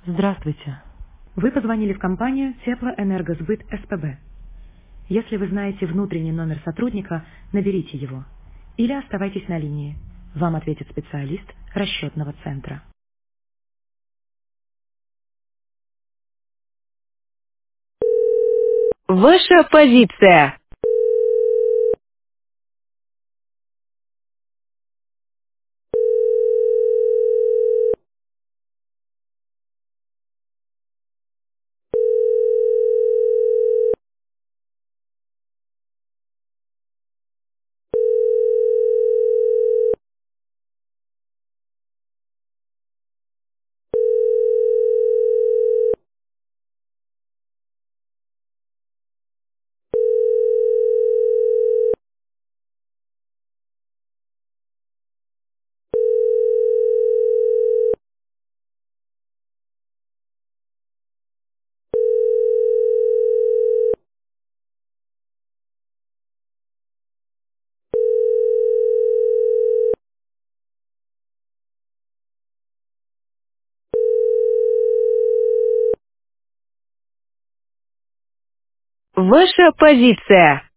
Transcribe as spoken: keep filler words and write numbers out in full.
Здравствуйте. Вы позвонили в компанию Теплоэнергосбыт СПБ. Если вы знаете внутренний номер сотрудника, наберите его. Или оставайтесь на линии. Вам ответит специалист расчетного центра. Ваша позиция. Ваша позиция.